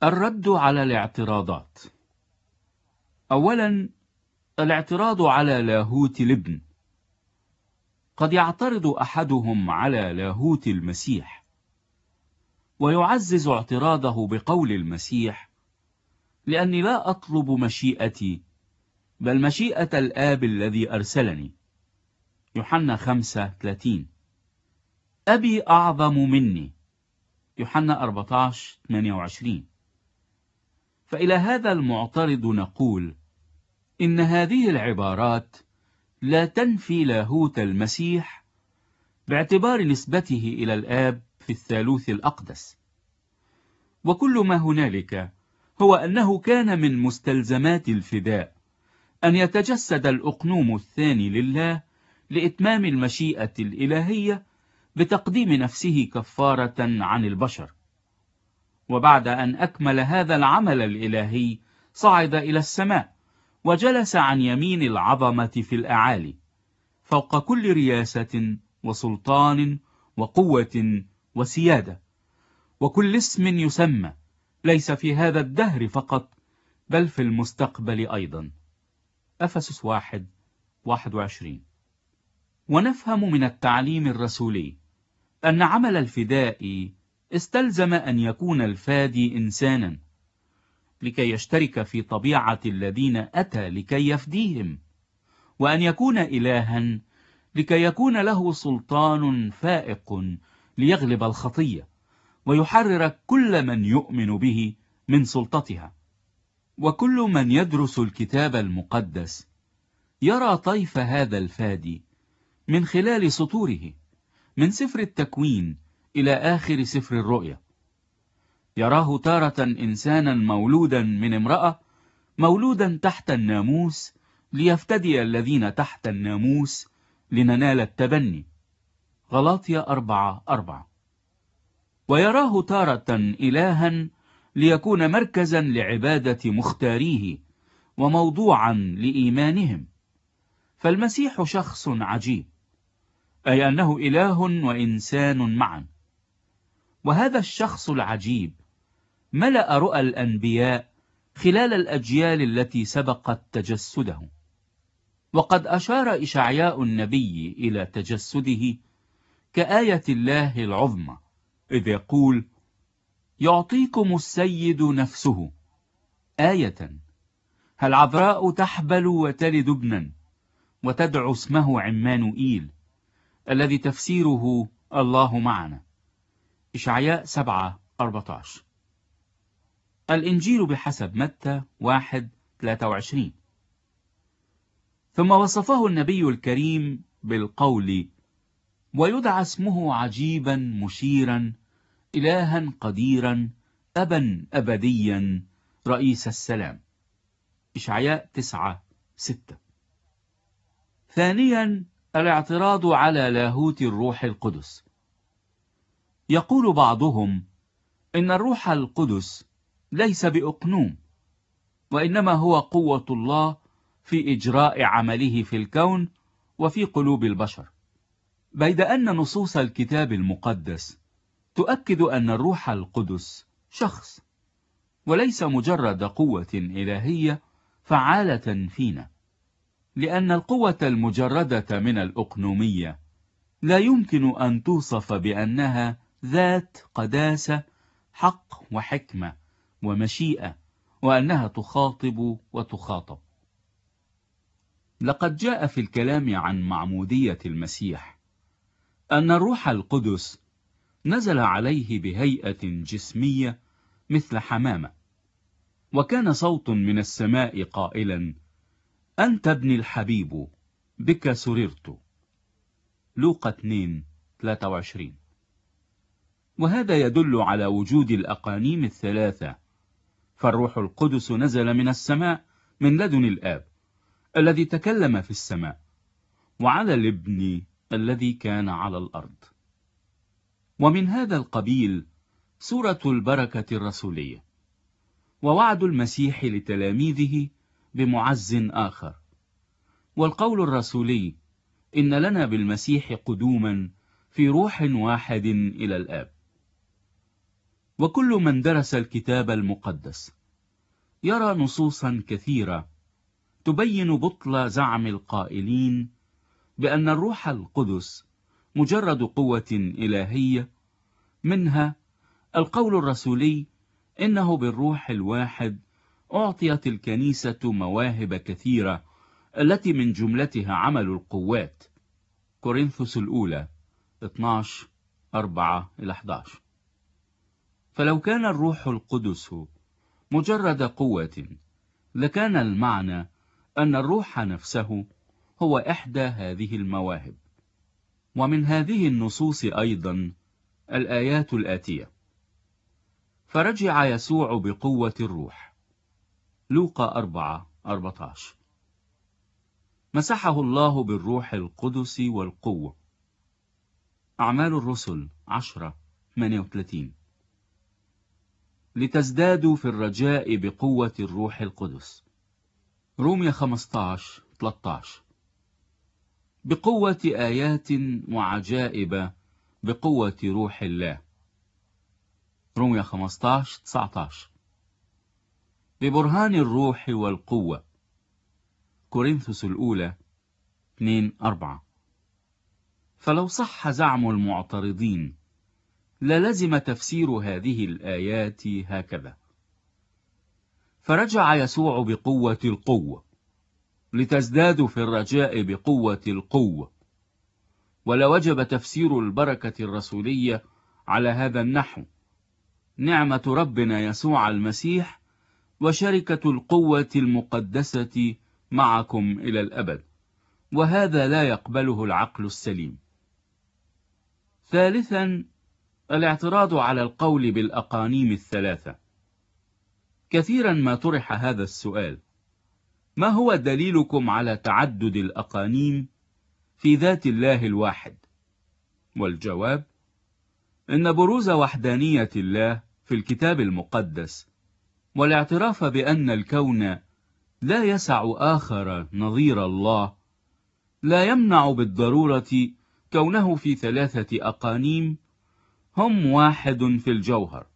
الرد على الاعتراضات. أولا، الاعتراض على لاهوت الابن. قد يعترض أحدهم على لاهوت المسيح، ويعزز اعتراضه بقول المسيح: لأني لا أطلب مشيئتي بل مشيئة الآب الذي أرسلني. يوحنا 5:30. أبي أعظم مني. يوحنا 14:28. فإلى هذا المعترض نقول إن هذه العبارات لا تنفي لاهوت المسيح باعتبار نسبته إلى الآب في الثالوث الأقدس، وكل ما هنالك هو أنه كان من مستلزمات الفداء أن يتجسد الأقنوم الثاني لله لإتمام المشيئة الإلهية بتقديم نفسه كفارة عن البشر. وبعد أن أكمل هذا العمل الإلهي صعد إلى السماء وجلس عن يمين العظمة في الأعالي، فوق كل رياسة وسلطان وقوة وسيادة، وكل اسم يسمى، ليس في هذا الدهر فقط بل في المستقبل أيضا. أفسس 1:21. ونفهم من التعليم الرسولي أن عمل الفداء استلزم أن يكون الفادي إنسانا، لكي يشترك في طبيعة الذين أتى لكي يفديهم، وأن يكون إلها لكي يكون له سلطان فائق ليغلب الخطية ويحرر كل من يؤمن به من سلطتها. وكل من يدرس الكتاب المقدس يرى طيف هذا الفادي من خلال سطوره، من سفر التكوين إلى آخر سفر الرؤيا. يراه تارة إنسانا مولودا من امرأة، مولودا تحت الناموس ليفتدي الذين تحت الناموس لننال التبني. غلاطيا 4:4. ويراه تارة إلها ليكون مركزا لعبادة مختاريه وموضوعا لإيمانهم. فالمسيح شخص عجيب، أي أنه إله وإنسان معا. وهذا الشخص العجيب ملأ رؤى الأنبياء خلال الأجيال التي سبقت تجسده. وقد أشار إشعياء النبي إلى تجسده كآية الله العظمى، إذ يقول: يعطيكم السيد نفسه آية، هل عذراء تحبل وتلد ابنا وتدعو اسمه عمانوئيل، الذي تفسيره الله معنا. إشعياء 7:14. الإنجيل بحسب متى 1:23. ثم وصفه النبي الكريم بالقول: ويدعى اسمه عجيبا مشيرا، إلها قديرا، أبا أبديا، رئيس السلام. إشعياء 9:6. ثانيا، الاعتراض على لاهوت الروح القدس. يقول بعضهم إن الروح القدس ليس بأقنوم، وإنما هو قوة الله في إجراء عمله في الكون وفي قلوب البشر، بيد أن نصوص الكتاب المقدس تؤكد أن الروح القدس شخص، وليس مجرد قوة إلهية فعالة فينا، لأن القوة المجردة من الأقنومية لا يمكن أن توصف بأنها ذات قداسة، حق وحكمة ومشيئة، وأنها تخاطب وتخاطب. لقد جاء في الكلام عن معمودية المسيح أن الروح القدس نزل عليه بهيئة جسمية مثل حمامة، وكان صوت من السماء قائلا: أنت ابني الحبيب، بك سررت. لوقا 2:23. وهذا يدل على وجود الأقانيم الثلاثة، فالروح القدس نزل من السماء من لدن الآب الذي تكلم في السماء، وعلى الابن الذي كان على الأرض. ومن هذا القبيل سورة البركة الرسولية، ووعد المسيح لتلاميذه بمعز آخر، والقول الرسولي: إن لنا بالمسيح قدوما في روح واحد إلى الآب. وكل من درس الكتاب المقدس يرى نصوصا كثيرة تبين بطل زعم القائلين بأن الروح القدس مجرد قوة إلهية. منها القول الرسولي إنه بالروح الواحد أعطيت الكنيسة مواهب كثيرة التي من جملتها عمل القوات، كورنثوس الأولى 12:4-11. فلو كان الروح القدس مجرد قوة لكان المعنى أن الروح نفسه هو إحدى هذه المواهب. ومن هذه النصوص أيضا الآيات الآتية: فرجع يسوع بقوة الروح، لوقا 4:14. مسحه الله بالروح القدس والقوة، أعمال الرسل 10:38. لتزدادوا في الرجاء بقوة الروح القدس، رومية 15:13. بقوة آيات وعجائب بقوة روح الله، رومية 15:19. ببرهان الروح والقوة، كورنثوس الأولى 2:4. فلو صح زعم المعترضين للزم تفسير هذه الآيات هكذا: فرجع يسوع بقوة القوة، لتزدادوا في الرجاء بقوة القوة. ولوجب تفسير البركة الرسولية على هذا النحو: نعمة ربنا يسوع المسيح وشركة القوة المقدسة معكم إلى الأبد. وهذا لا يقبله العقل السليم. ثالثا، الاعتراض على القول بالأقانيم الثلاثة. كثيرا ما طرح هذا السؤال: ما هو دليلكم على تعدد الأقانيم في ذات الله الواحد؟ والجواب: إن بروز وحدانية الله في الكتاب المقدس والاعتراف بأن الكون لا يسع آخر نظير الله لا يمنع بالضرورة كونه في ثلاثة أقانيم هم واحد في الجوهر.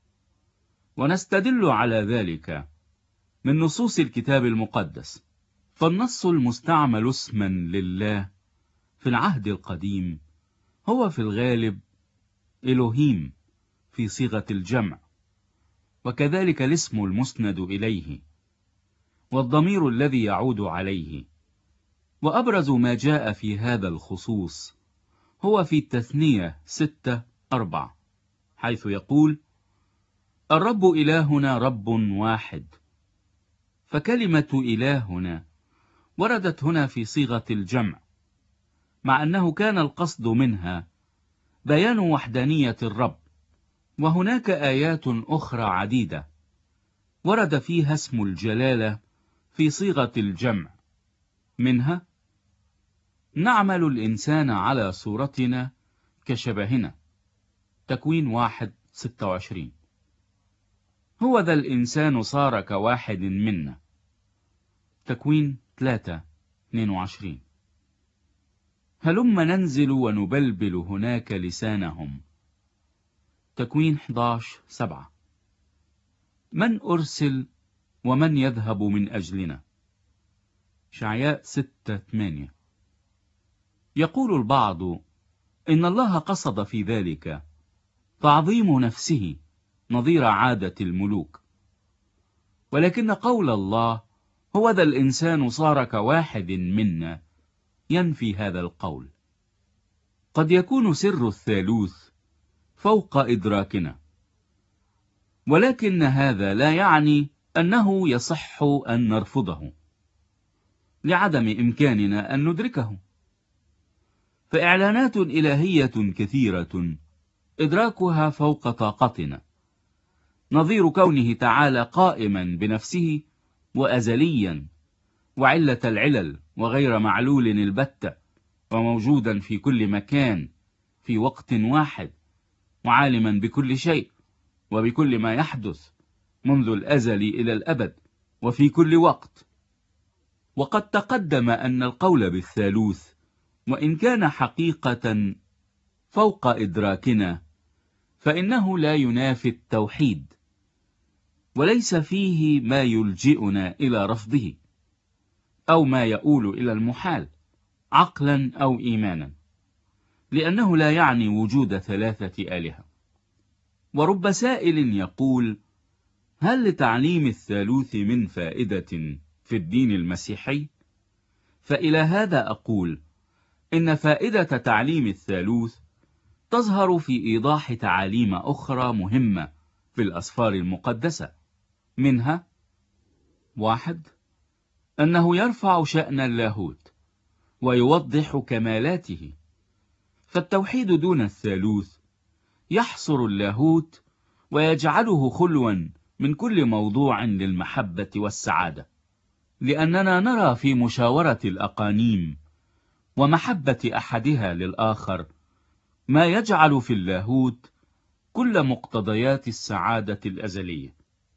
ونستدل على ذلك من نصوص الكتاب المقدس. فالنص المستعمل اسما لله في العهد القديم هو في الغالب إلهيم في صيغة الجمع، وكذلك الاسم المسند إليه والضمير الذي يعود عليه. وأبرز ما جاء في هذا الخصوص هو في التثنية 6:4، حيث يقول: الرب إلهنا رب واحد. فكلمة إلهنا وردت هنا في صيغة الجمع، مع أنه كان القصد منها بيان وحدانية الرب. وهناك آيات أخرى عديدة ورد فيها اسم الجلالة في صيغة الجمع، منها: نعمل الإنسان على صورتنا كشبهنا، تكوين 1:26. هو ذا الإنسان صار كواحد منا، تكوين 3:22. هلم ننزل ونبلبل هناك لسانهم، تكوين 11:7. من أرسل ومن يذهب من أجلنا، إشعياء 6:8. يقول البعض إن الله قصد في ذلك تعظيم نفسه نظير عادة الملوك، ولكن قول الله هو ذا الإنسان صار كواحد منا ينفي هذا القول. قد يكون سر الثالوث فوق إدراكنا، ولكن هذا لا يعني أنه يصح أن نرفضه لعدم إمكاننا أن ندركه. فإعلانات إلهية كثيرة إدراكها فوق طاقتنا، نظير كونه تعالى قائما بنفسه وأزليا وعلة العلل وغير معلول البتة، وموجودا في كل مكان في وقت واحد، وعالما بكل شيء وبكل ما يحدث منذ الأزل إلى الأبد وفي كل وقت. وقد تقدم أن القول بالثالوث وإن كان حقيقة فوق إدراكنا، فإنه لا ينافي التوحيد، وليس فيه ما يلجئنا إلى رفضه أو ما يؤول إلى المحال عقلا أو إيمانا، لأنه لا يعني وجود ثلاثة آلهة. ورب سائل يقول: هل لتعليم الثالوث من فائدة في الدين المسيحي؟ فإلى هذا أقول إن فائدة تعليم الثالوث تظهر في إيضاح تعاليم أخرى مهمة في الأسفار المقدسة، منها: 1. أنه يرفع شأن اللاهوت ويوضح كمالاته، فالتوحيد دون الثالوث يحصر اللاهوت ويجعله خلوا من كل موضوع للمحبة والسعادة، لأننا نرى في مشاورة الأقانيم ومحبة أحدها للآخر ما يجعل في اللاهوت كل مقتضيات السعادة الأزلية.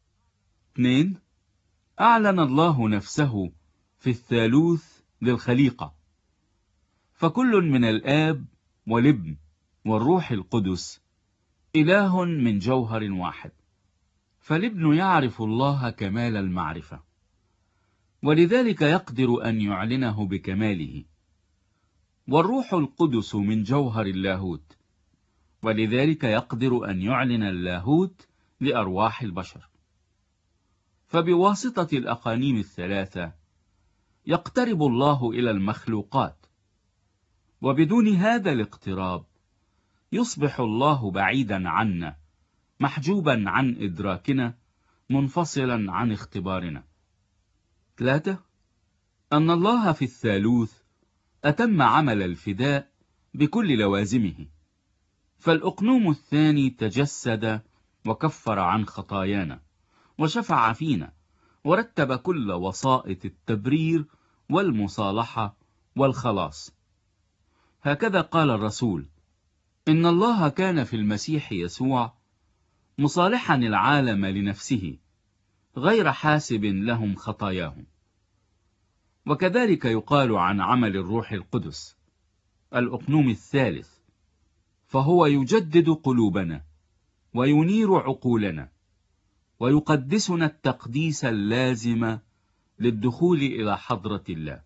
2. أعلن الله نفسه في الثالوث للخليقة، فكل من الآب والابن والروح القدس إله من جوهر واحد، فالابن يعرف الله كمال المعرفة، ولذلك يقدر أن يعلنه بكماله، والروح القدس من جوهر اللاهوت، ولذلك يقدر أن يعلن اللاهوت لأرواح البشر. فبواسطة الأقانيم الثلاثة يقترب الله إلى المخلوقات، وبدون هذا الاقتراب يصبح الله بعيدا عنا، محجوبا عن إدراكنا، منفصلا عن اختبارنا. 3. أن الله في الثالوث أتم عمل الفداء بكل لوازمه، فالأقنوم الثاني تجسد وكفر عن خطايانا وشفع فينا، ورتب كل وسائط التبرير والمصالحة والخلاص. هكذا قال الرسول: إن الله كان في المسيح يسوع مصالحا العالم لنفسه، غير حاسب لهم خطاياهم. وكذلك يقال عن عمل الروح القدس الأقنوم الثالث، فهو يجدد قلوبنا وينير عقولنا ويقدسنا التقديس اللازم للدخول إلى حضرة الله.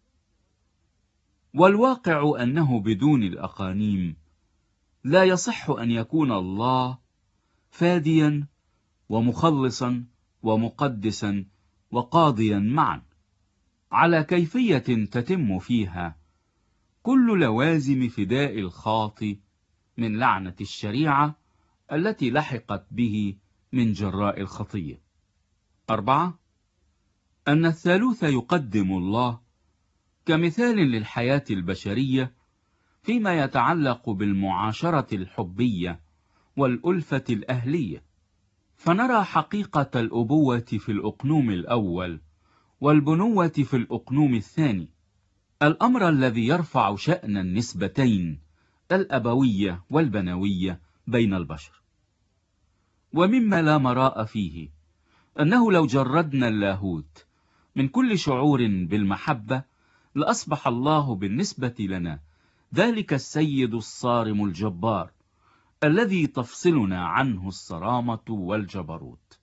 والواقع أنه بدون الأقانيم لا يصح أن يكون الله فاديا ومخلصا ومقدسا وقاضيا معا، على كيفية تتم فيها كل لوازم فداء الخاطئ من لعنة الشريعة التي لحقت به من جراء الخطية. 4. أن الثالوث يقدم الله كمثال للحياة البشرية فيما يتعلق بالمعاشرة الحبية والألفة الأهلية، فنرى حقيقة الأبوة في الأقنوم الأول والبنوة في الأقنوم الثاني، الأمر الذي يرفع شأن النسبتين الأبوية والبنوية بين البشر. ومما لا مراء فيه أنه لو جردنا اللاهوت من كل شعور بالمحبة لأصبح الله بالنسبة لنا ذلك السيد الصارم الجبار الذي تفصلنا عنه الصرامة والجبروت.